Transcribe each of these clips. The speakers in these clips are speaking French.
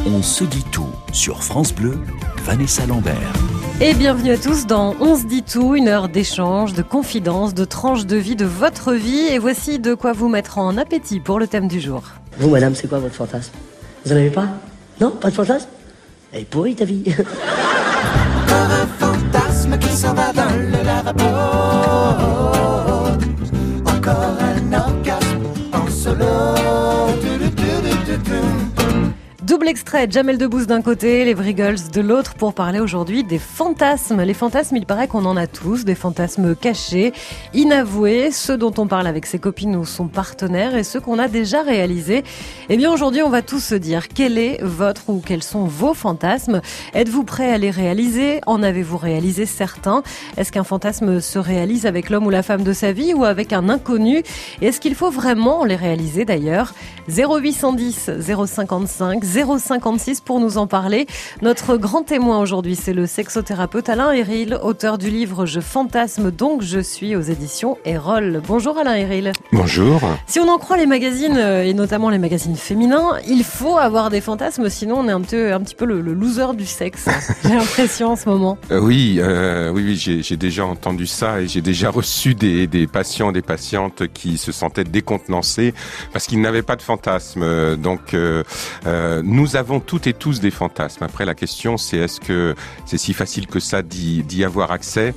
On se dit tout sur France Bleu, Vanessa Lambert. Et bienvenue à tous dans On se dit tout, une heure d'échange, de confidence, de tranches de vie, de votre vie. Et voici de quoi vous mettre en appétit pour le thème du jour. Vous, madame, c'est quoi votre fantasme? Vous en avez pas? Non, pas de fantasme? Elle est pourrie ta vie. Encore un fantasme qui s'en va dans le lavabo. Encore un orgasme en solo. Double extrait, Jamel Debbouze d'un côté, les Vrigals de l'autre, pour parler aujourd'hui des fantasmes. Les fantasmes, il paraît qu'on en a tous, des fantasmes cachés, inavoués, ceux dont on parle avec ses copines ou son partenaire et ceux qu'on a déjà réalisés. Eh bien aujourd'hui, on va tous se dire quel est votre ou quels sont vos fantasmes. Êtes-vous prêt à les réaliser? En avez-vous réalisé certains? Est-ce qu'un fantasme se réalise avec l'homme ou la femme de sa vie ou avec un inconnu? Et est-ce qu'il faut vraiment les réaliser d'ailleurs? 0810 055 056 pour nous en parler. Notre grand témoin aujourd'hui, c'est le sexothérapeute Alain Héril, auteur du livre Je fantasme donc je suis aux éditions Erol. Bonjour Alain Héril. Bonjour. Si on en croit les magazines, et notamment les magazines féminins, il faut avoir des fantasmes, sinon on est un petit peu le loser du sexe. J'ai l'impression en ce moment. Oui, j'ai déjà entendu ça et j'ai déjà reçu des patients, des patientes qui se sentaient décontenancés parce qu'ils n'avaient pas de fantasmes. Donc, nous avons toutes et tous des fantasmes. Après, la question, c'est est-ce que c'est si facile que ça d'y avoir accès?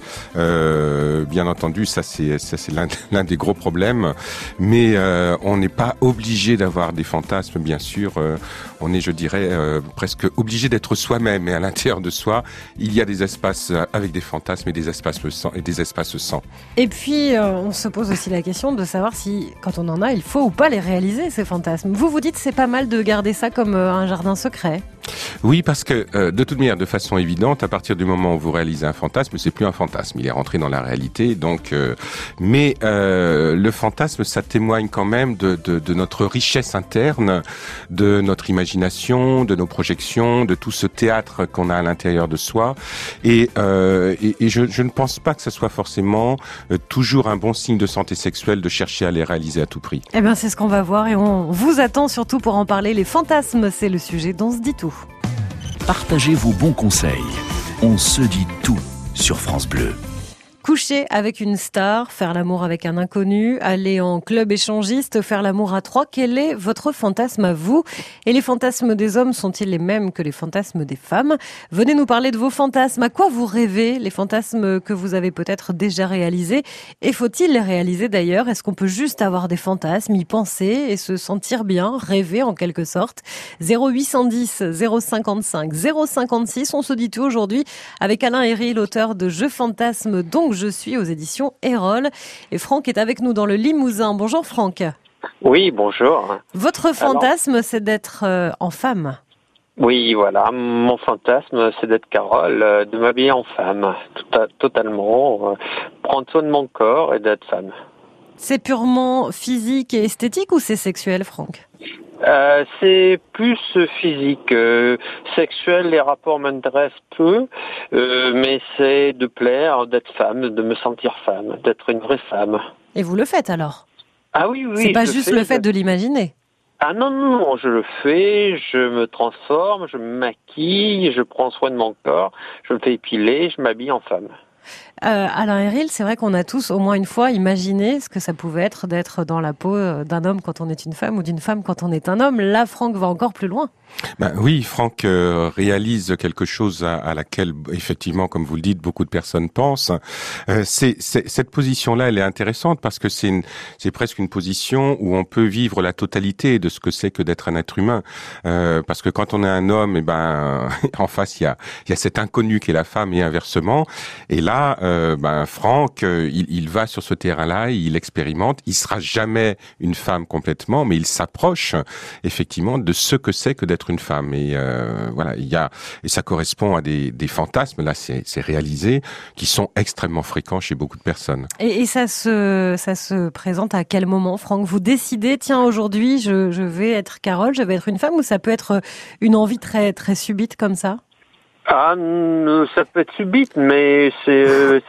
Bien entendu, ça c'est l'un des gros problèmes. Mais on n'est pas obligé d'avoir des fantasmes, bien sûr. On est, je dirais, presque obligé d'être soi-même. Et à l'intérieur de soi, il y a des espaces avec des fantasmes et des espaces sans. Et puis, on se pose aussi la question de savoir si, quand on en a, il faut ou pas les réaliser, ces fantasmes. Vous dites c'est pas mal de garder ça comme un jardin secret. Oui, parce que de toute manière, de façon évidente, à partir du moment où vous réalisez un fantasme, c'est plus un fantasme, il est rentré dans la réalité. Donc, mais le fantasme, ça témoigne quand même de notre richesse interne, de notre imagination, de nos projections, de tout ce théâtre qu'on a à l'intérieur de soi. Et je ne pense pas que ce soit forcément toujours un bon signe de santé sexuelle de chercher à les réaliser à tout prix. Eh bien, c'est ce qu'on va voir et on vous attend surtout pour en parler. Les fantasmes, c'est le sujet dont on se dit tout. Partagez vos bons conseils. On se dit tout sur France Bleu. Coucher avec une star, faire l'amour avec un inconnu, aller en club échangiste, faire l'amour à trois, quel est votre fantasme à vous? Et les fantasmes des hommes sont-ils les mêmes que les fantasmes des femmes? Venez nous parler de vos fantasmes. À quoi vous rêvez? Les fantasmes que vous avez peut-être déjà réalisés. Et faut-il les réaliser d'ailleurs? Est-ce qu'on peut juste avoir des fantasmes, y penser et se sentir bien, rêver en quelque sorte? 0810 055 056, on se dit tout aujourd'hui avec Alain Héril, l'auteur de Je fantasme donc je suis aux éditions Erol. Et Franck est avec nous dans le Limousin. Bonjour Franck. Oui, bonjour. Votre fantasme, c'est d'être en femme. Oui, voilà. Mon fantasme, c'est d'être Carole, de m'habiller en femme, totalement, prendre soin de mon corps et d'être femme. C'est purement physique et esthétique ou c'est sexuel, Franck? C'est plus physique, sexuel, les rapports m'intéressent peu, mais c'est de plaire, d'être femme, de me sentir femme, d'être une vraie femme. Et vous le faites alors? Ah oui, c'est pas juste le fait de l'imaginer? Ah non, je le fais, je me transforme, je me maquille, je prends soin de mon corps, je me fais épiler, je m'habille en femme. Alain Héril, c'est vrai qu'on a tous au moins une fois imaginé ce que ça pouvait être d'être dans la peau d'un homme quand on est une femme ou d'une femme quand on est un homme. Là, Franck va encore plus loin. Oui, Franck réalise quelque chose à laquelle, effectivement, comme vous le dites, beaucoup de personnes pensent. Cette position-là, elle est intéressante parce que c'est presque une position où on peut vivre la totalité de ce que c'est que d'être un être humain. Parce que quand on est un homme, en face, il y a cet inconnu qui est la femme et inversement. Et là, Franck, il va sur ce terrain-là, il expérimente. Il sera jamais une femme complètement, mais il s'approche effectivement de ce que c'est que d'être une femme. Et voilà, et ça correspond à des fantasmes. Là, c'est réalisé, qui sont extrêmement fréquents chez beaucoup de personnes. Et ça se présente à quel moment, Franck? Vous décidez, tiens, aujourd'hui, je vais être Carole, je vais être une femme, ou ça peut être une envie très très subite comme ça? Ah, ça peut être subite, mais c'est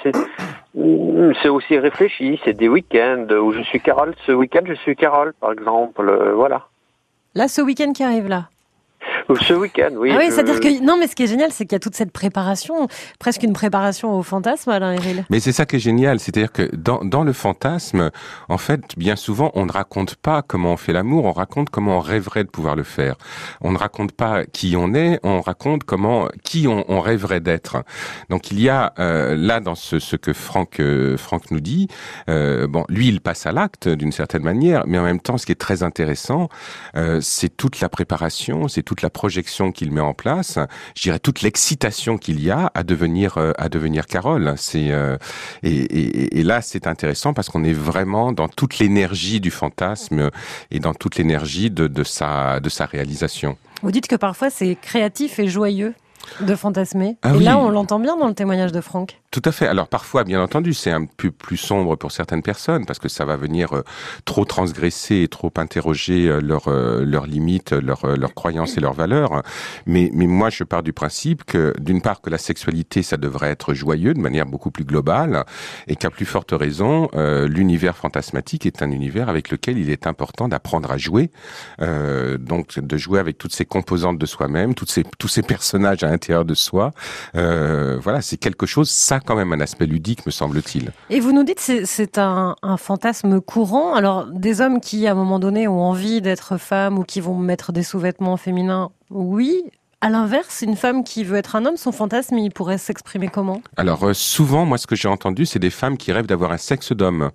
aussi réfléchi. C'est des week-ends où je suis Carole. Ce week-end, je suis Carole, par exemple. Voilà. Là, ce week-end qui arrive là. Ce week-end, oui. Ah oui, c'est-à-dire que non, mais ce qui est génial, c'est qu'il y a toute cette préparation, presque une préparation au fantasme, Alain Héril. Mais c'est ça qui est génial, c'est-à-dire que dans le fantasme, en fait, bien souvent, on ne raconte pas comment on fait l'amour, on raconte comment on rêverait de pouvoir le faire. On ne raconte pas qui on est, on raconte qui on rêverait d'être. Donc il y a là dans ce que Franck nous dit, lui il passe à l'acte d'une certaine manière, mais en même temps, ce qui est très intéressant, c'est toute la préparation, c'est toute la projection qu'il met en place, je dirais toute l'excitation qu'il y a à devenir Carole. Et là c'est intéressant parce qu'on est vraiment dans toute l'énergie du fantasme et dans toute l'énergie de sa réalisation. Vous dites que parfois c'est créatif et joyeux de fantasmer. Ah et oui. là on l'entend bien dans le témoignage de Franck. Tout à fait. Alors parfois, bien entendu, c'est un peu plus sombre pour certaines personnes parce que ça va venir trop transgresser et trop interroger leurs limites, leurs croyances et leurs valeurs. Mais moi, je pars du principe que, d'une part, que la sexualité, ça devrait être joyeux de manière beaucoup plus globale et qu'à plus forte raison, l'univers fantasmatique est un univers avec lequel il est important d'apprendre à jouer. Donc, de jouer avec toutes ces composantes de soi-même, tous ces personnages à l'intérieur de soi. Voilà, c'est quelque chose, ça quand même un aspect ludique, me semble-t-il. Et vous nous dites c'est un fantasme courant. Alors, des hommes qui, à un moment donné, ont envie d'être femmes ou qui vont mettre des sous-vêtements féminins, oui. À l'inverse, une femme qui veut être un homme, son fantasme, il pourrait s'exprimer comment ? Alors souvent, moi, ce que j'ai entendu, c'est des femmes qui rêvent d'avoir un sexe d'homme,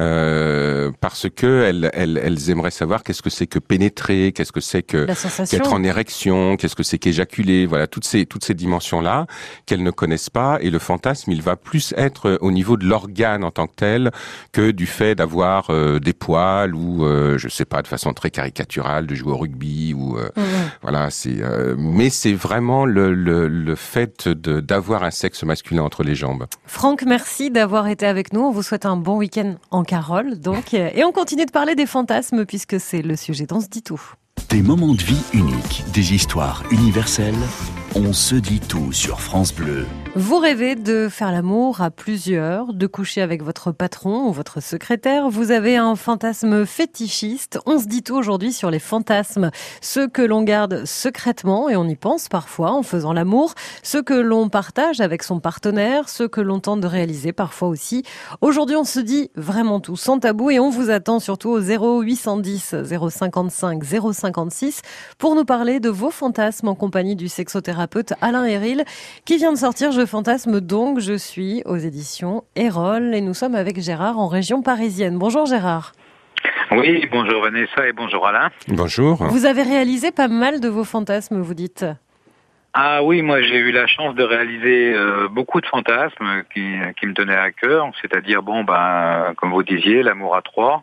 parce que elles aimeraient savoir qu'est-ce que c'est que pénétrer, qu'est-ce que c'est que qu'être en érection, qu'est-ce que c'est qu'éjaculer, voilà, toutes ces dimensions-là qu'elles ne connaissent pas. Et le fantasme, il va plus être au niveau de l'organe en tant que tel que du fait d'avoir des poils ou je sais pas, de façon très caricaturale, de jouer au rugby ou voilà, mais c'est vraiment le fait d'avoir un sexe masculin entre les jambes. Franck, merci d'avoir été avec nous. On vous souhaite un bon week-end en Carole, donc. Et on continue de parler des fantasmes, puisque c'est le sujet d'On se dit tout. Des moments de vie uniques, des histoires universelles. On se dit tout sur France Bleu. Vous rêvez de faire l'amour à plusieurs, de coucher avec votre patron ou votre secrétaire. Vous avez un fantasme fétichiste. On se dit tout aujourd'hui sur les fantasmes. Ceux que l'on garde secrètement, et on y pense parfois en faisant l'amour. Ceux que l'on partage avec son partenaire. Ceux que l'on tente de réaliser parfois aussi. Aujourd'hui, on se dit vraiment tout, sans tabou. Et on vous attend surtout au 0810 055 056 pour nous parler de vos fantasmes en compagnie du sexothérapeute Alain Héril, qui vient de sortir Je fantasme donc je suis aux éditions Erol, et nous sommes avec Gérard en région parisienne. Bonjour Gérard. Oui, bonjour Vanessa et bonjour Alain. Bonjour. Vous avez réalisé pas mal de vos fantasmes, vous dites ? Ah oui, moi j'ai eu la chance de réaliser beaucoup de fantasmes qui me tenaient à cœur, c'est-à-dire comme vous disiez, l'amour à trois.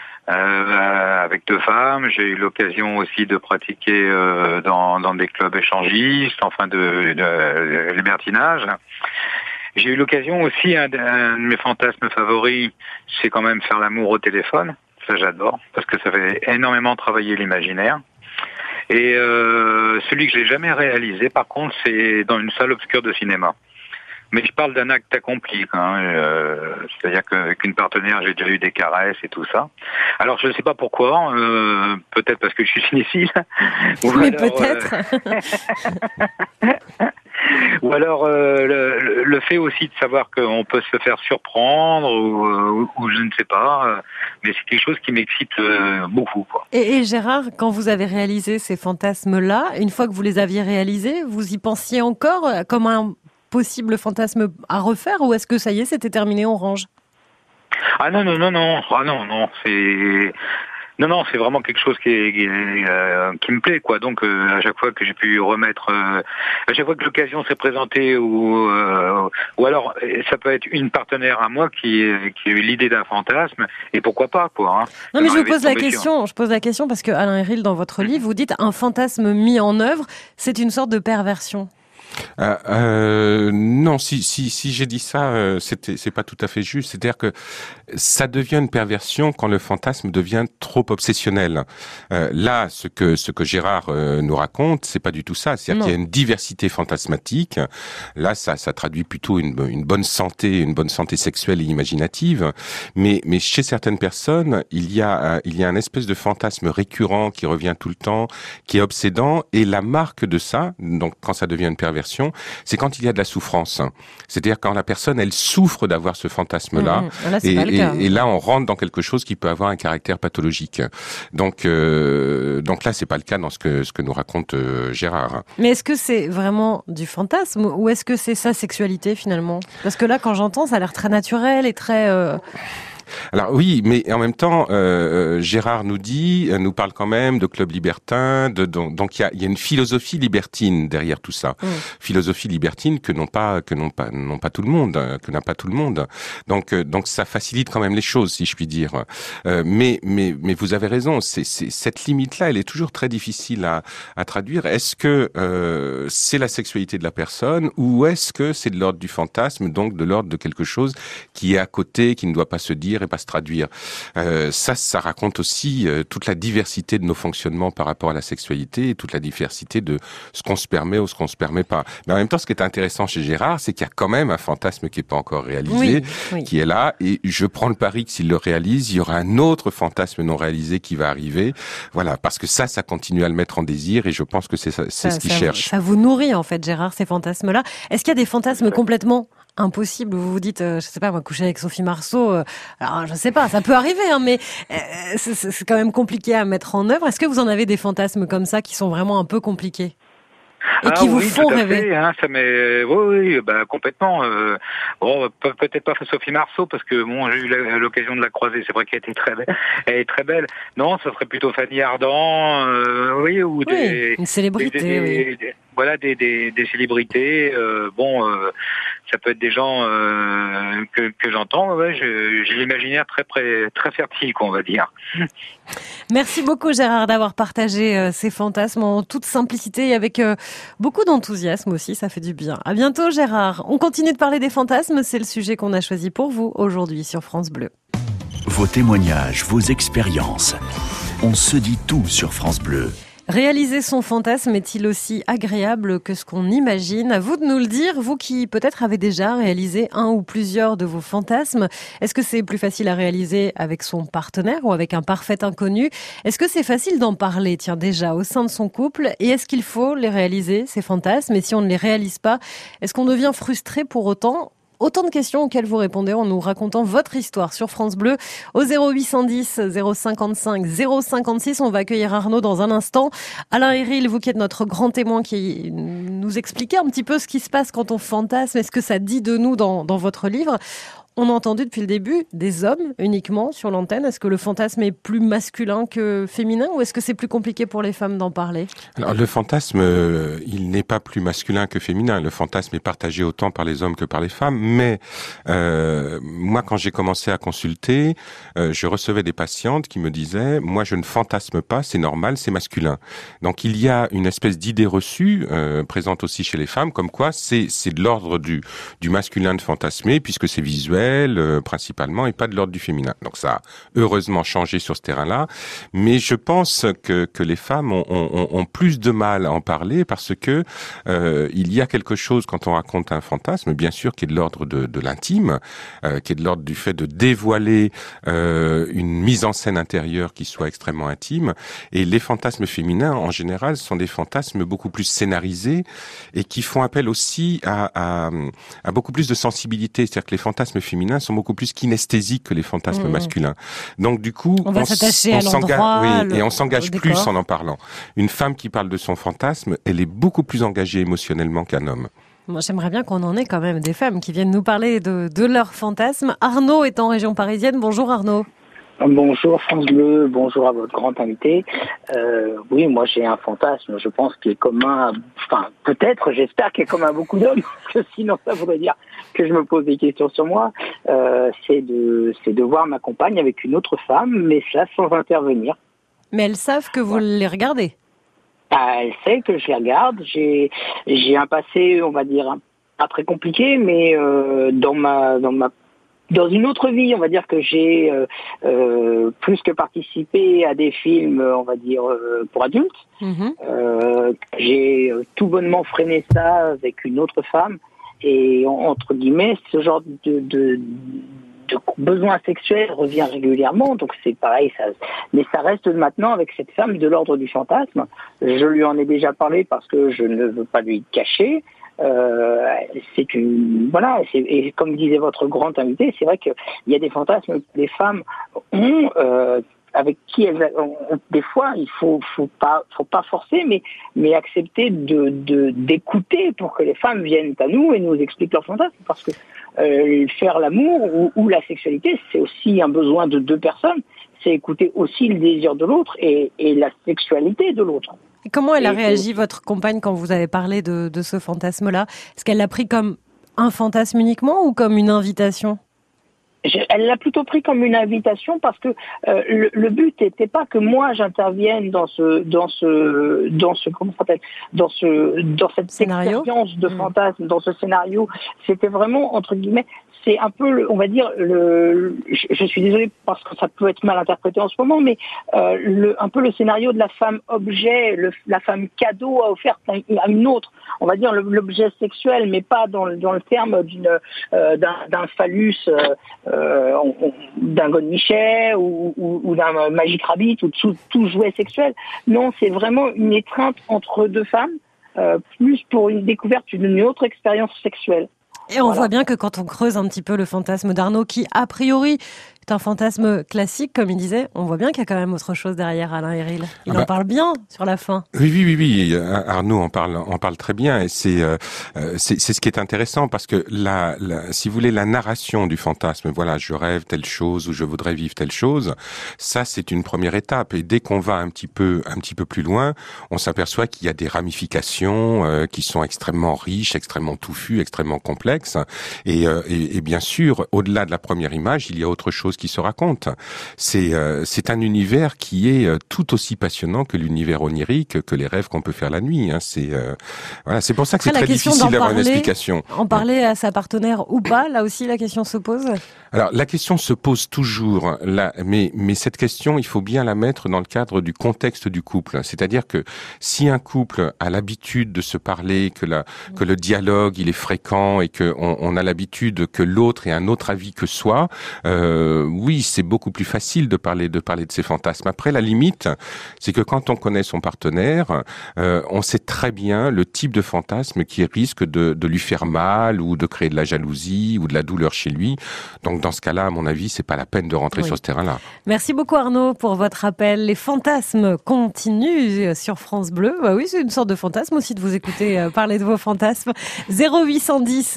Avec deux femmes, j'ai eu l'occasion aussi de pratiquer dans des clubs échangistes, enfin de libertinage. J'ai eu l'occasion aussi, un de mes fantasmes favoris, c'est quand même faire l'amour au téléphone. Ça j'adore, parce que ça fait énormément travailler l'imaginaire. Et celui que j'ai jamais réalisé, par contre, c'est dans une salle obscure de cinéma. Mais je parle d'un acte accompli, c'est-à-dire qu'avec une partenaire, j'ai déjà eu des caresses et tout ça. Alors, je ne sais pas pourquoi, peut-être parce que je suis cinéphile. Mais peut-être. Ou alors le fait aussi de savoir qu'on peut se faire surprendre ou je ne sais pas, mais c'est quelque chose qui m'excite beaucoup, quoi. Et Gérard, quand vous avez réalisé ces fantasmes-là, une fois que vous les aviez réalisés, vous y pensiez encore comme un possible fantasme à refaire, ou est-ce que ça y est, c'était terminé, on range ? Ah non, c'est vraiment quelque chose qui me plaît, quoi. Donc à chaque fois que j'ai pu remettre, à chaque fois que l'occasion s'est présentée, ou alors ça peut être une partenaire à moi qui a eu l'idée d'un fantasme, et pourquoi pas, quoi. Hein. Non, mais je pose la question parce que Alain Héril, dans votre livre, vous dites un fantasme mis en œuvre, c'est une sorte de perversion. Non, si j'ai dit ça, c'est pas tout à fait juste. C'est-à-dire que ça devient une perversion quand le fantasme devient trop obsessionnel. Là, ce que Gérard nous raconte, c'est pas du tout ça. C'est-à-dire qu'il y a une diversité fantasmatique. Là, ça traduit plutôt une bonne santé sexuelle et imaginative. Mais chez certaines personnes, il y a un espèce de fantasme récurrent qui revient tout le temps, qui est obsédant. Et la marque de ça, donc quand ça devient une perversion, c'est quand il y a de la souffrance. C'est-à-dire quand la personne, elle souffre d'avoir ce fantasme-là. Là, c'est pas le cas. Et là, on rentre dans quelque chose qui peut avoir un caractère pathologique. Donc là, c'est pas le cas dans ce que nous raconte Gérard. Mais est-ce que c'est vraiment du fantasme ou est-ce que c'est sa sexualité finalement? Parce que là, quand j'entends, ça a l'air très naturel et très... Alors oui, mais en même temps, Gérard nous parle quand même de club libertin, donc il y a une philosophie libertine derrière tout ça, philosophie libertine que n'a pas tout le monde. Donc ça facilite quand même les choses, si je puis dire. Mais vous avez raison, c'est cette limite-là, elle est toujours très difficile à traduire. Est-ce que c'est la sexualité de la personne ou est-ce que c'est de l'ordre du fantasme, donc de l'ordre de quelque chose qui est à côté, qui ne doit pas se dire et pas se traduire. Ça raconte aussi toute la diversité de nos fonctionnements par rapport à la sexualité et toute la diversité de ce qu'on se permet ou ce qu'on se permet pas. Mais en même temps, ce qui est intéressant chez Gérard, c'est qu'il y a quand même un fantasme qui est pas encore réalisé, qui est là, et je prends le pari que s'il le réalise, il y aura un autre fantasme non réalisé qui va arriver. Voilà, parce que ça continue à le mettre en désir, et je pense que c'est ce qu'il cherche. Ça vous nourrit, en fait, Gérard, ces fantasmes-là. Est-ce qu'il y a des fantasmes complètement impossible? Vous vous dites, je sais pas, moi, coucher avec Sophie Marceau, alors je sais pas, ça peut arriver, hein, mais c'est quand même compliqué à mettre en œuvre. Est-ce que vous en avez des fantasmes comme ça qui sont vraiment un peu compliqués et qui vous font rêver? Fait, hein, ça m'est, oui, complètement. Bon, peut-être pas Sophie Marceau parce que bon, j'ai eu l'occasion de la croiser. C'est vrai qu'elle était très belle. Elle est très belle. Non, ça serait plutôt Fanny Ardant, ou une célébrité. Voilà, des célébrités. Ça peut être des gens que j'entends. Ouais, j'ai l'imaginaire très fertile, on va dire. Merci beaucoup, Gérard, d'avoir partagé ces fantasmes en toute simplicité et avec beaucoup d'enthousiasme aussi. Ça fait du bien. À bientôt, Gérard. On continue de parler des fantasmes. C'est le sujet qu'on a choisi pour vous aujourd'hui sur France Bleu. Vos témoignages, vos expériences. On se dit tout sur France Bleu. Réaliser son fantasme est-il aussi agréable que ce qu'on imagine? À vous de nous le dire, vous qui peut-être avez déjà réalisé un ou plusieurs de vos fantasmes. Est-ce que c'est plus facile à réaliser avec son partenaire ou avec un parfait inconnu? Est-ce que c'est facile d'en parler, déjà, au sein de son couple? Et est-ce qu'il faut les réaliser, ces fantasmes? Et si on ne les réalise pas, est-ce qu'on devient frustré pour autant? Autant de questions auxquelles vous répondez en nous racontant votre histoire sur France Bleu au 0810 055 056. On va accueillir Arnaud dans un instant. Alain Héril, vous qui êtes notre grand témoin, qui nous expliquait un petit peu ce qui se passe quand on fantasme. Est-ce que ça dit de nous dans votre livre? On a entendu depuis le début des hommes uniquement sur l'antenne. Est-ce que le fantasme est plus masculin que féminin ou est-ce que c'est plus compliqué pour les femmes d'en parler? Alors le fantasme, il n'est pas plus masculin que féminin. Le fantasme est partagé autant par les hommes que par les femmes. Mais moi, quand j'ai commencé à consulter, je recevais des patientes qui me disaient « Moi, je ne fantasme pas, c'est normal, c'est masculin ». Donc il y a une espèce d'idée reçue, présente aussi chez les femmes, comme quoi c'est de l'ordre du masculin de fantasmer, puisque c'est visuel, principalement, et pas de l'ordre du féminin. Donc ça a heureusement changé sur ce terrain-là, mais je pense que les femmes ont plus de mal à en parler parce que il y a quelque chose quand on raconte un fantasme, bien sûr, qui est de l'ordre de l'intime, qui est de l'ordre du fait de dévoiler une mise en scène intérieure qui soit extrêmement intime, et les fantasmes féminins, en général, sont des fantasmes beaucoup plus scénarisés et qui font appel aussi à beaucoup plus de sensibilité, c'est-à-dire que les fantasmes féminins sont beaucoup plus kinesthésiques que les fantasmes masculins. Donc du coup, on va s'attacher à l'endroit, et on s'engage plus en parlant. Une femme qui parle de son fantasme, elle est beaucoup plus engagée émotionnellement qu'un homme. Moi, j'aimerais bien qu'on en ait quand même des femmes qui viennent nous parler de leurs fantasmes. Arnaud est en région parisienne. Bonjour Arnaud. Bonjour France Bleu, bonjour à votre grand invité. Oui, moi j'ai un fantasme, je pense, qui est commun, peut-être, j'espère qu'il est commun à beaucoup d'hommes, parce que sinon ça voudrait dire que je me pose des questions sur moi. C'est de voir ma compagne avec une autre femme, mais ça sans intervenir. Mais elles savent que vous les regardez? Elle sait que je les regarde. J'ai un passé, on va dire, pas très compliqué, mais dans une autre vie, on va dire que j'ai plus que participé à des films, on va dire, pour adultes. J'ai tout bonnement freiné ça avec une autre femme. Et entre guillemets, ce genre de besoin sexuel revient régulièrement. Donc c'est pareil, mais ça reste maintenant avec cette femme de l'ordre du fantasme. Je lui en ai déjà parlé parce que je ne veux pas lui cacher. Et comme disait votre grand invité, c'est vrai qu'il y a des fantasmes que les femmes ont, avec qui des fois il faut pas forcer, mais accepter d'écouter pour que les femmes viennent à nous et nous expliquent leurs fantasmes, parce que faire l'amour ou la sexualité, c'est aussi un besoin de deux personnes, c'est écouter aussi le désir de l'autre et la sexualité de l'autre. Et comment elle a réagi, votre compagne, quand vous avez parlé de ce fantasme-là? Est-ce qu'elle l'a pris comme un fantasme uniquement ou comme une invitation? Elle l'a plutôt pris comme une invitation parce que le but n'était pas que moi j'intervienne dans cette scénario, expérience de fantasme, dans ce scénario. C'était vraiment, entre guillemets, c'est un peu, on va dire, je suis désolée parce que ça peut être mal interprété en ce moment, mais un peu le scénario de la femme objet, la femme cadeau à offert à une autre. On va dire l'objet sexuel, mais pas dans le terme d'un phallus, d'un godemichet ou d'un Magic Rabbit ou tout jouet sexuel. Non, c'est vraiment une étreinte entre deux femmes, plus pour une découverte d'une autre expérience sexuelle. Et on voit bien que quand on creuse un petit peu le fantasme d'Arnaud, qui a priori est un fantasme classique, comme il disait, on voit bien qu'il y a quand même autre chose derrière, Alain Héril. Il en parle bien sur la fin. Oui. Arnaud en parle très bien, et c'est ce qui est intéressant, parce que si vous voulez, la narration du fantasme, voilà, je rêve telle chose ou je voudrais vivre telle chose, ça c'est une première étape. Et dès qu'on va un petit peu plus loin, on s'aperçoit qu'il y a des ramifications qui sont extrêmement riches, extrêmement touffues, extrêmement complexes. Et bien sûr, au-delà de la première image, il y a autre chose qui se raconte. C'est un univers qui est tout aussi passionnant que l'univers onirique, que les rêves qu'on peut faire la nuit. C'est pour ça que c'est très difficile d'avoir une explication. En parler à sa partenaire ou pas, là aussi la question se pose. Alors la question se pose toujours, mais cette question, il faut bien la mettre dans le cadre du contexte du couple. C'est-à-dire que si un couple a l'habitude de se parler, que le dialogue il est fréquent et que on a l'habitude que l'autre ait un autre avis que soi, oui, c'est beaucoup plus facile de parler de ses fantasmes. Après, la limite, c'est que quand on connaît son partenaire, on sait très bien le type de fantasme qui risque de lui faire mal ou de créer de la jalousie ou de la douleur chez lui. Donc, dans ce cas-là, à mon avis, c'est pas la peine de rentrer sur ce terrain-là. Merci beaucoup Arnaud pour votre appel. Les fantasmes continuent sur France Bleu. Bah oui, c'est une sorte de fantasme aussi de vous écouter parler de vos fantasmes. 0810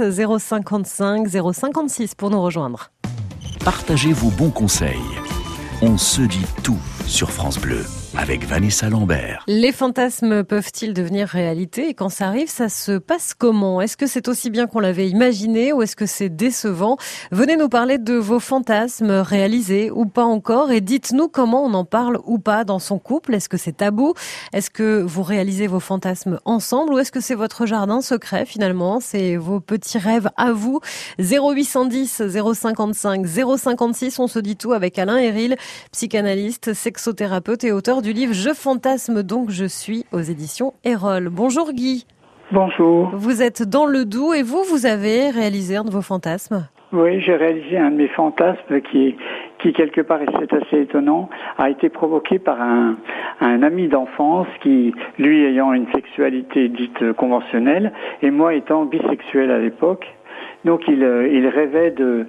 055 056 pour nous rejoindre. Partagez vos bons conseils. On se dit tout sur France Bleu avec Vanessa Lambert. Les fantasmes peuvent-ils devenir réalité? Et quand ça arrive, ça se passe comment? Est-ce que c'est aussi bien qu'on l'avait imaginé ou est-ce que c'est décevant? Venez nous parler de vos fantasmes réalisés ou pas encore, et dites-nous comment on en parle ou pas dans son couple. Est-ce que c'est tabou? Est-ce que vous réalisez vos fantasmes ensemble ou est-ce que c'est votre jardin secret finalement? C'est vos petits rêves à vous. 0810 055 056, on se dit tout avec Alain Héril, psychanalyste, sexothérapeute et auteur du livre Je fantasme donc je suis aux éditions Erol. Bonjour Guy. Bonjour. Vous êtes dans le Doubs et vous avez réalisé un de vos fantasmes? Oui, j'ai réalisé un de mes fantasmes qui quelque part, et c'est assez étonnant, a été provoqué par un ami d'enfance qui, lui ayant une sexualité dite conventionnelle et moi étant bisexuel à l'époque. Donc il rêvait de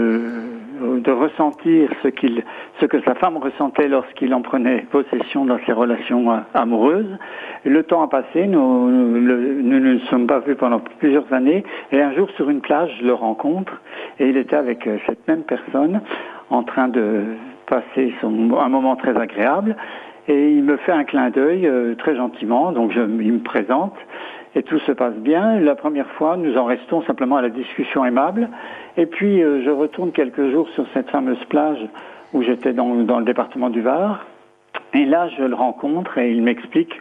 ressentir ce que sa femme ressentait lorsqu'il en prenait possession dans ses relations amoureuses. Le temps a passé, nous ne nous sommes pas vus pendant plusieurs années, et un jour sur une plage, je le rencontre, et il était avec cette même personne en train de passer un moment très agréable, et il me fait un clin d'œil très gentiment, donc il me présente. Et tout se passe bien. La première fois, nous en restons simplement à la discussion aimable. Et puis, je retourne quelques jours sur cette fameuse plage où j'étais dans le département du Var. Et là, je le rencontre et il m'explique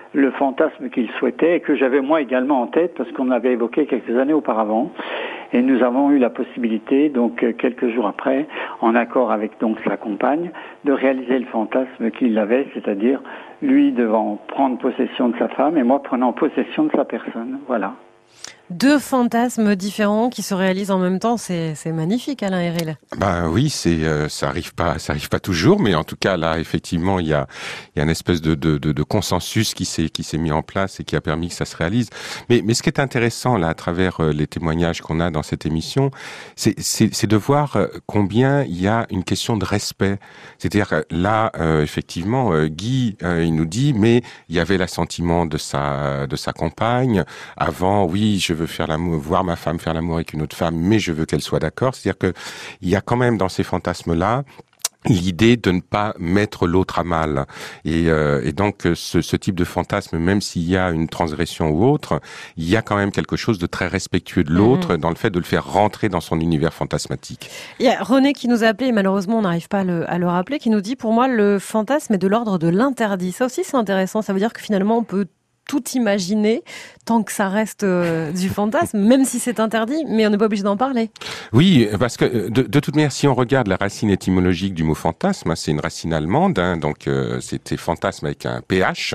le fantasme qu'il souhaitait et que j'avais moi également en tête parce qu'on avait évoqué quelques années auparavant. Et nous avons eu la possibilité, donc quelques jours après, en accord avec donc sa compagne, de réaliser le fantasme qu'il avait, c'est-à-dire lui devant prendre possession de sa femme et moi prenant possession de sa personne. Voilà. Deux fantasmes différents qui se réalisent en même temps, c'est magnifique, Alain Héril. Bah oui, ça arrive pas toujours, mais en tout cas là, effectivement, il y a une espèce de consensus qui s'est mis en place et qui a permis que ça se réalise. Mais ce qui est intéressant là, à travers les témoignages qu'on a dans cette émission, c'est de voir combien il y a une question de respect. C'est-à-dire là, effectivement, Guy, il nous dit, mais il y avait l'assentiment de sa compagne. Avant, oui, je veux faire l'amour, voir ma femme faire l'amour avec une autre femme, mais je veux qu'elle soit d'accord. C'est-à-dire que il y a quand même dans ces fantasmes-là l'idée de ne pas mettre l'autre à mal. Et donc ce type de fantasme, même s'il y a une transgression ou autre, il y a quand même quelque chose de très respectueux de l'autre dans le fait de le faire rentrer dans son univers fantasmatique. Il y a René qui nous a appelé, et malheureusement on n'arrive pas à le rappeler, qui nous dit, pour moi le fantasme est de l'ordre de l'interdit. Ça aussi c'est intéressant, ça veut dire que finalement on peut tout imaginer tant que ça reste du fantasme, même si c'est interdit, mais on n'est pas obligé d'en parler. Oui, parce que de toute manière, si on regarde la racine étymologique du mot fantasme, c'est une racine allemande, donc c'était fantasme avec un PH,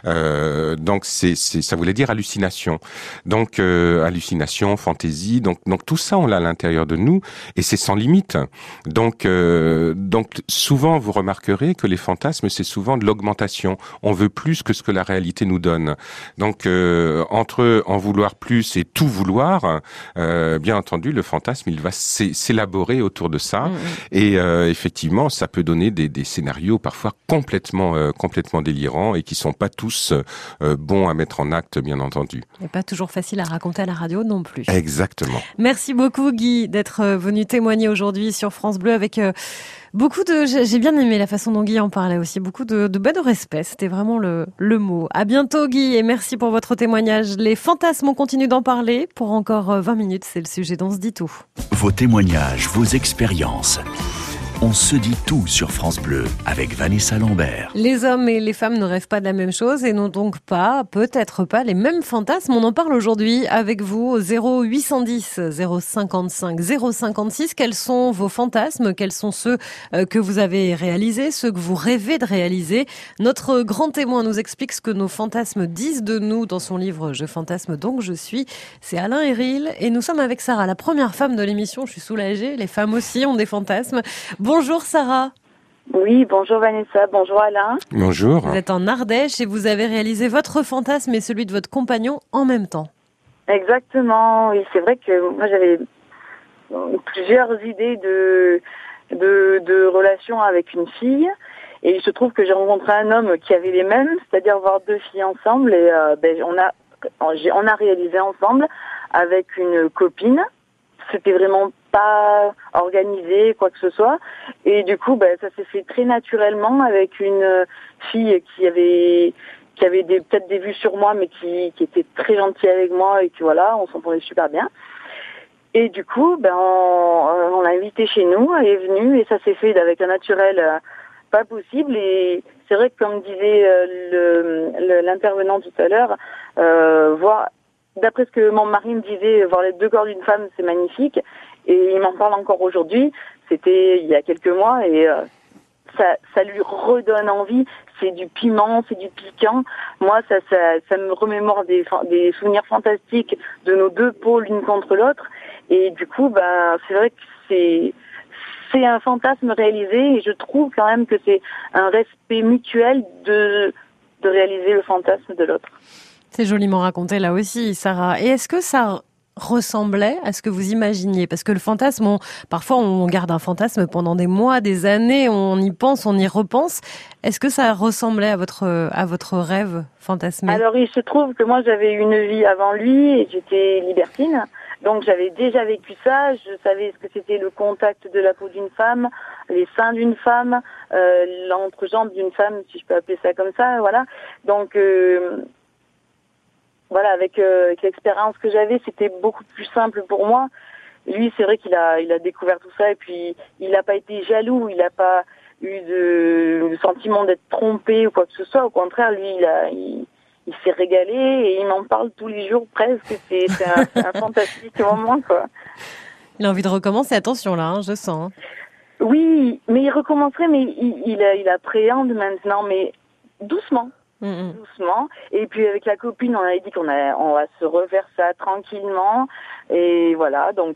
donc ça voulait dire hallucination. Donc hallucination, fantaisie, donc tout ça on l'a à l'intérieur de nous et c'est sans limite. Donc souvent vous remarquerez que les fantasmes c'est souvent de l'augmentation. On veut plus que ce que la réalité nous donne. Donc entre en vouloir plus et tout vouloir, bien entendu le fantasme il va s'élaborer autour de ça et effectivement ça peut donner des scénarios parfois complètement délirants et qui sont pas tous bons à mettre en acte, bien entendu. Et pas toujours facile à raconter à la radio non plus. Exactement. Merci beaucoup Guy d'être venu témoigner aujourd'hui sur France Bleu avec beaucoup de... J'ai bien aimé la façon dont Guy en parlait aussi, beaucoup de respect, c'était vraiment le mot. À bientôt Guy et merci pour votre témoignage. Les fantasmes, on continue d'en parler pour encore 20 minutes, c'est le sujet dont on se dit tout. Vos témoignages, vos expériences. On se dit tout sur France Bleu avec Vanessa Lambert. Les hommes et les femmes ne rêvent pas de la même chose et n'ont donc peut-être pas les mêmes fantasmes. On en parle aujourd'hui avec vous au 0810 055 056. Quels sont vos fantasmes? Quels sont ceux que vous avez réalisés, ceux que vous rêvez de réaliser? Notre grand témoin nous explique ce que nos fantasmes disent de nous dans son livre « Je fantasme donc je suis ». C'est Alain Héril et nous sommes avec Sarah, la première femme de l'émission. Je suis soulagée, les femmes aussi ont des fantasmes. Bonjour Sarah. Oui, bonjour Vanessa, bonjour Alain. Bonjour. Vous êtes en Ardèche et vous avez réalisé votre fantasme et celui de votre compagnon en même temps. Exactement, oui, c'est vrai que moi j'avais plusieurs idées de relations avec une fille et il se trouve que j'ai rencontré un homme qui avait les mêmes, c'est-à-dire voir deux filles ensemble et on a réalisé ensemble avec une copine. C'était vraiment pas organisé, quoi que ce soit. Et du coup, ça s'est fait très naturellement avec une fille qui avait peut-être des vues sur moi, mais qui était très gentille avec moi et que voilà, on s'entendait super bien. Et du coup, on l'a invitée chez nous, elle est venue et ça s'est fait avec un naturel pas possible. Et c'est vrai que comme disait l'intervenant tout à l'heure, d'après ce que mon mari me disait, voir les deux corps d'une femme, c'est magnifique. Et il m'en parle encore aujourd'hui. C'était il y a quelques mois et ça lui redonne envie. C'est du piment, c'est du piquant. Moi, ça me remémore des souvenirs fantastiques de nos deux peaux l'une contre l'autre. Et du coup, c'est vrai que c'est un fantasme réalisé et je trouve quand même que c'est un respect mutuel de réaliser le fantasme de l'autre. C'est joliment raconté là aussi, Sarah. Et est-ce que ça ressemblait à ce que vous imaginiez? Parce que le fantasme, parfois on garde un fantasme pendant des mois, des années, on y pense, on y repense. Est-ce que ça ressemblait à votre rêve fantasmé? Alors il se trouve que moi j'avais une vie avant lui et j'étais libertine. Donc j'avais déjà vécu ça, je savais ce que c'était le contact de la peau d'une femme, les seins d'une femme, l'entrejambe d'une femme, si je peux appeler ça comme ça, voilà. Donc voilà, avec l'expérience que j'avais, c'était beaucoup plus simple pour moi. Lui, c'est vrai qu'il a découvert tout ça et puis il n'a pas été jaloux, il n'a pas eu le sentiment d'être trompé ou quoi que ce soit. Au contraire, lui, il s'est régalé et il m'en parle tous les jours presque. C'est un fantastique moment, quoi. Il a envie de recommencer, attention là, je sens. Oui, mais il recommencerait, mais il appréhende maintenant, mais doucement. Doucement. Et puis avec la copine, on avait dit on va se refaire ça tranquillement. Et voilà, donc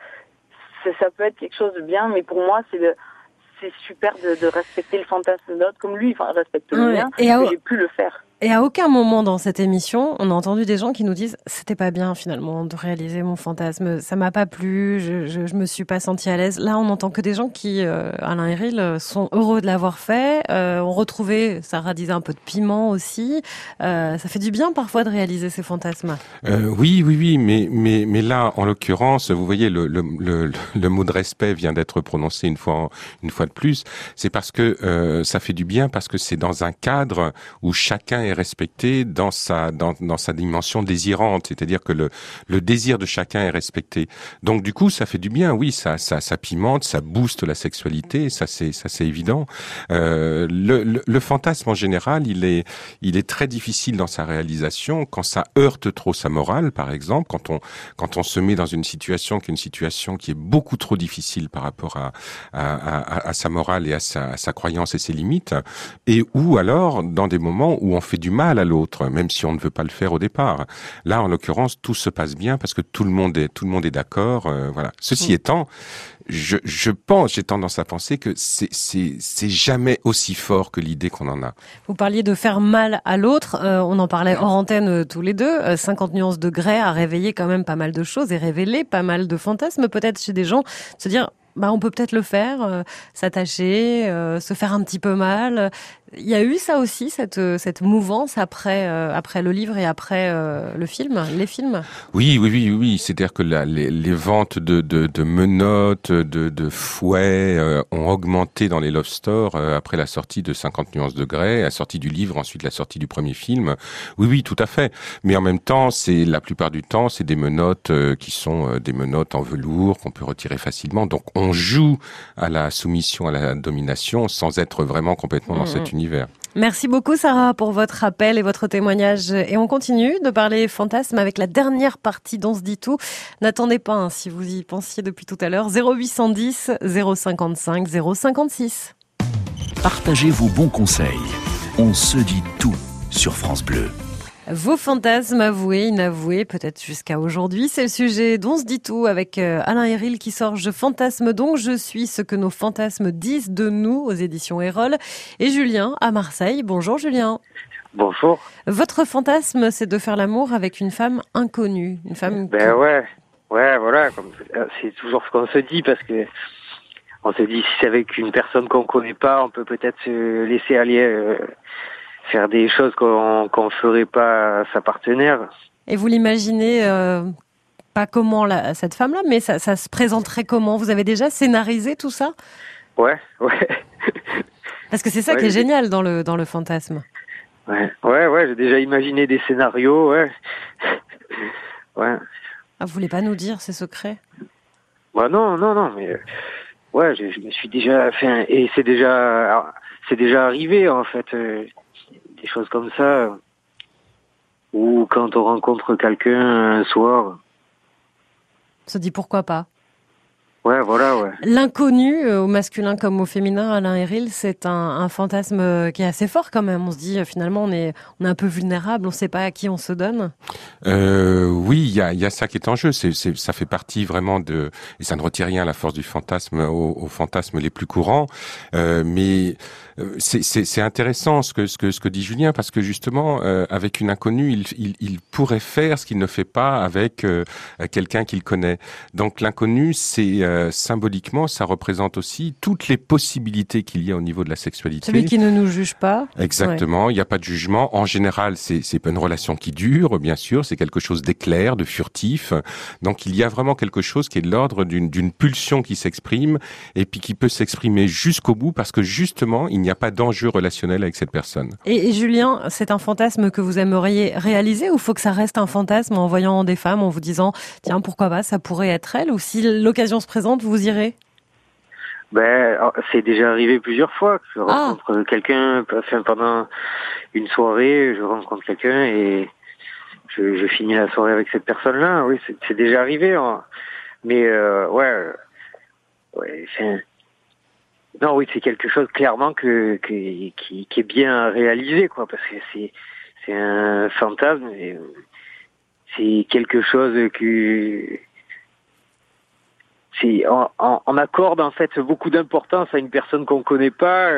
ça peut être quelque chose de bien, mais pour moi, c'est super de respecter le fantasme de l'autre, comme lui, respecte le mien, et j'ai pu le faire. Et à aucun moment dans cette émission, on a entendu des gens qui nous disent « c'était pas bien finalement de réaliser mon fantasme, ça m'a pas plu, je me suis pas senti à l'aise ». Là, on n'entend que des gens qui, Alain Héril, sont heureux de l'avoir fait, ont retrouvé, Sarah disait, un peu de piment aussi. Ça fait du bien parfois de réaliser ces fantasmes. Oui, mais là, en l'occurrence, vous voyez, le mot de respect vient d'être prononcé une fois de plus. C'est parce que ça fait du bien, parce que c'est dans un cadre où chacun est respecté dans sa dimension désirante, c'est-à-dire que le désir de chacun est respecté. Donc du coup, ça fait du bien. Oui, ça pimente, ça booste la sexualité, ça c'est évident. Le fantasme en général, il est très difficile dans sa réalisation quand ça heurte trop sa morale, par exemple, quand on se met dans une situation qui est beaucoup trop difficile par rapport à sa morale et à sa croyance et ses limites, et ou alors dans des moments où on fait du mal à l'autre, même si on ne veut pas le faire au départ. Là, en l'occurrence, tout se passe bien parce que tout le monde est d'accord. Voilà. Ceci étant, j'ai tendance à penser que c'est jamais aussi fort que l'idée qu'on en a. Vous parliez de faire mal à l'autre, on en parlait hors antenne tous les deux. 50 nuances de Grey a réveillé quand même pas mal de choses et révélé pas mal de fantasmes, peut-être chez des gens, se dire on peut peut-être le faire, s'attacher, se faire un petit peu mal. Il y a eu ça aussi, cette mouvance après le livre et après les films. Oui. C'est-à-dire que les ventes de menottes, de fouets ont augmenté dans les love stores après la sortie de 50 nuances de Grey, la sortie du livre, ensuite la sortie du premier film. Oui, tout à fait. Mais en même temps, la plupart du temps, c'est des menottes qui sont des menottes en velours qu'on peut retirer facilement. Donc on joue à la soumission, à la domination, sans être vraiment complètement dans cet univers. Merci beaucoup Sarah pour votre appel et votre témoignage. Et on continue de parler fantasme avec la dernière partie d'On se dit tout. N'attendez pas si vous y pensiez depuis tout à l'heure. 0810 055 056. Partagez vos bons conseils. On se dit tout sur France Bleu. Vos fantasmes avoués, inavoués, peut-être jusqu'à aujourd'hui. C'est le sujet d'On se dit tout avec Alain Héril qui sort « Je fantasme donc, je suis ce que nos fantasmes disent de nous » aux éditions Erol. Et Julien à Marseille. Bonjour Julien. Bonjour. Votre fantasme, c'est de faire l'amour avec une femme inconnue. Une femme ouais, voilà. C'est toujours ce qu'on se dit parce que on se dit si c'est avec une personne qu'on connaît pas, on peut peut-être se laisser aller... faire des choses qu'on ferait pas à sa partenaire. Et vous l'imaginez pas comment cette femme-là, mais ça se présenterait comment? Vous avez déjà scénarisé tout ça? Ouais. Parce que c'est ça qui est génial dans le fantasme. Ouais, j'ai déjà imaginé des scénarios, ouais. Ah, vous voulez pas nous dire ces secrets? Bah non, mais ouais, je me suis déjà fait, et c'est déjà arrivé en fait. Des choses comme ça, ou quand on rencontre quelqu'un un soir. On se dit pourquoi pas. Ouais. L'inconnu, au masculin comme au féminin, Alain Héril, c'est un fantasme qui est assez fort quand même. On se dit finalement on est un peu vulnérable, on sait pas à qui on se donne. Oui, il y a ça qui est en jeu. Ça fait partie vraiment et ça ne retire rien à la force du fantasme, aux fantasmes les plus courants. Mais c'est intéressant ce que dit Julien, parce que justement avec une inconnue, il pourrait faire ce qu'il ne fait pas avec quelqu'un qu'il connaît. Donc l'inconnu, c'est symboliquement, ça représente aussi toutes les possibilités qu'il y a au niveau de la sexualité. Celui qui ne nous juge pas. Exactement, il n'y a pas de jugement. En général, c'est pas une relation qui dure, bien sûr, c'est quelque chose d'éclair, de furtif. Donc il y a vraiment quelque chose qui est de l'ordre d'une pulsion qui s'exprime et puis qui peut s'exprimer jusqu'au bout parce que justement, il n'y a pas d'enjeu relationnel avec cette personne. Et Julien, c'est un fantasme que vous aimeriez réaliser ou faut que ça reste un fantasme en voyant des femmes, en vous disant tiens, pourquoi pas, ça pourrait être elle, ou si l'occasion se présente, vous irez? C'est déjà arrivé plusieurs fois que je rencontre quelqu'un, pendant une soirée, je rencontre quelqu'un et je finis la soirée avec cette personne-là. Oui, c'est déjà arrivé. Hein. Mais non, oui, c'est quelque chose clairement qui est bien réalisé, quoi, parce que c'est un fantasme, et c'est quelque chose on accorde en fait beaucoup d'importance à une personne qu'on connaît pas.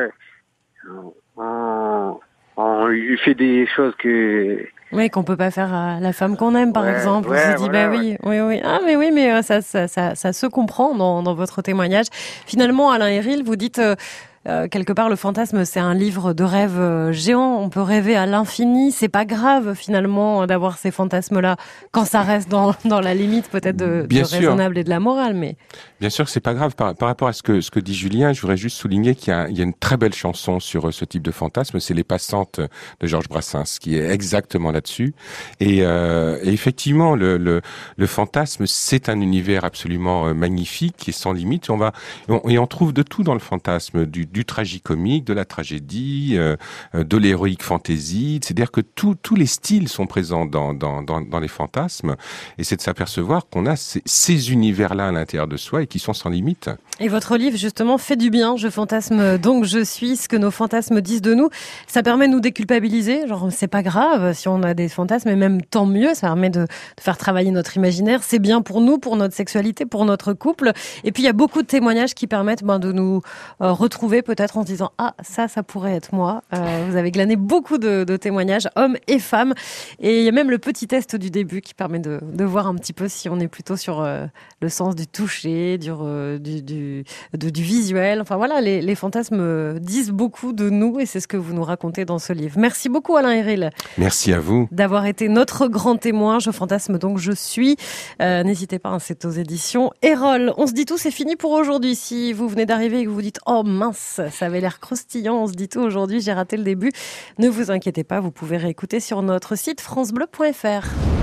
On lui fait des choses Oui, qu'on peut pas faire à la femme qu'on aime, par exemple. On se dit, oui. Ah, mais oui, mais ça se comprend dans votre témoignage. Finalement, Alain Héril, vous dites, quelque part, le fantasme, c'est un livre de rêve géant. On peut rêver à l'infini. C'est pas grave, finalement, d'avoir ces fantasmes-là, quand ça reste dans la limite, peut-être, du raisonnable et de la morale, mais. Bien sûr que c'est pas grave. Par rapport à ce que dit Julien, je voudrais juste souligner qu'il y a une très belle chanson sur ce type de fantasme. C'est Les Passantes de Georges Brassens, qui est exactement là-dessus. Et effectivement, le fantasme, c'est un univers absolument magnifique et sans limite. On trouve de tout dans le fantasme, du tragicomique, de la tragédie, de l'héroïque fantasy. C'est-à-dire que tous les styles sont présents dans les fantasmes. Et c'est de s'apercevoir qu'on a ces univers-là à l'intérieur de soi et qui sont sans limite. Et votre livre, justement, fait du bien. Je fantasme, donc je suis ce que nos fantasmes disent de nous. Ça permet de nous déculpabiliser. Genre, c'est pas grave si on a des fantasmes, et même tant mieux. Ça permet de faire travailler notre imaginaire. C'est bien pour nous, pour notre sexualité, pour notre couple. Et puis, il y a beaucoup de témoignages qui permettent de nous retrouver peut-être en se disant, ça pourrait être moi. Vous avez glané beaucoup de témoignages, hommes et femmes. Et il y a même le petit test du début qui permet de voir un petit peu si on est plutôt sur le sens du toucher, du visuel. Enfin voilà, les fantasmes disent beaucoup de nous et c'est ce que vous nous racontez dans ce livre. Merci beaucoup Alain Héril. Merci à vous. D'avoir été notre grand témoin. Je fantasme donc je suis. N'hésitez pas, c'est aux éditions Erol. On se dit tout, c'est fini pour aujourd'hui. Si vous venez d'arriver et que vous vous dites « Oh mince, ça avait l'air croustillant, on se dit tout aujourd'hui, j'ai raté le début », ne vous inquiétez pas, vous pouvez réécouter sur notre site francebleu.fr.